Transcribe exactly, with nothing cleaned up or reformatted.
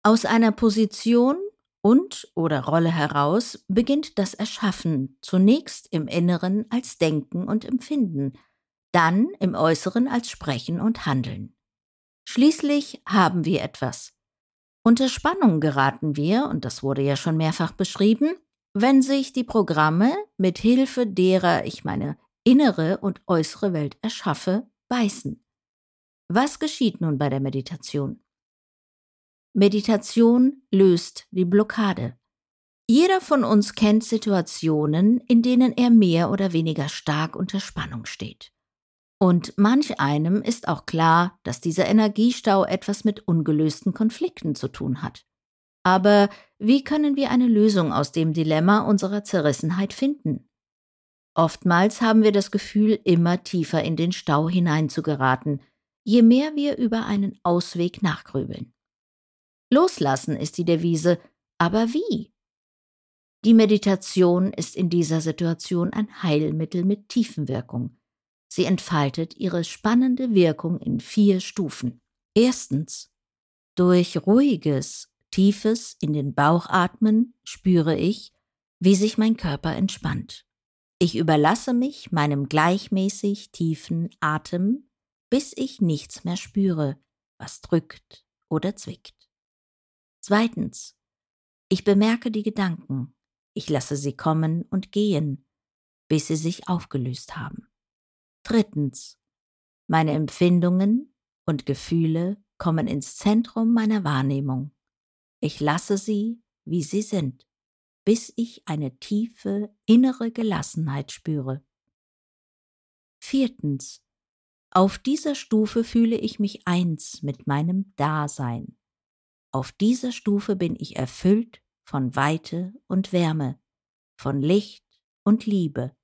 Aus einer Position und/oder Rolle heraus beginnt das Erschaffen, zunächst im Inneren als Denken und Empfinden, dann im Äußeren als Sprechen und Handeln. Schließlich haben wir etwas. Unter Spannung geraten wir, und das wurde ja schon mehrfach beschrieben, wenn sich die Programme, mit Hilfe derer ich meine innere und äußere Welt erschaffe, beißen. Was geschieht nun bei der Meditation? Meditation löst die Blockade. Jeder von uns kennt Situationen, in denen er mehr oder weniger stark unter Spannung steht. Und manch einem ist auch klar, dass dieser Energiestau etwas mit ungelösten Konflikten zu tun hat. Aber wie können wir eine Lösung aus dem Dilemma unserer Zerrissenheit finden? Oftmals haben wir das Gefühl, immer tiefer in den Stau hineinzugeraten, je mehr wir über einen Ausweg nachgrübeln. Loslassen ist die Devise, aber wie? Die Meditation ist in dieser Situation ein Heilmittel mit Tiefenwirkung. Sie entfaltet ihre spannende Wirkung in vier Stufen. Erstens. Durch ruhiges, tiefes in den Bauch atmen spüre ich, wie sich mein Körper entspannt. Ich überlasse mich meinem gleichmäßig tiefen Atem, bis ich nichts mehr spüre, was drückt oder zwickt. Zweitens. Ich bemerke die Gedanken. Ich lasse sie kommen und gehen, bis sie sich aufgelöst haben. Drittens. Meine Empfindungen und Gefühle kommen ins Zentrum meiner Wahrnehmung. Ich lasse sie, wie sie sind, bis ich eine tiefe innere Gelassenheit spüre. Viertens. Auf dieser Stufe fühle ich mich eins mit meinem Dasein. Auf dieser Stufe bin ich erfüllt von Weite und Wärme, von Licht und Liebe.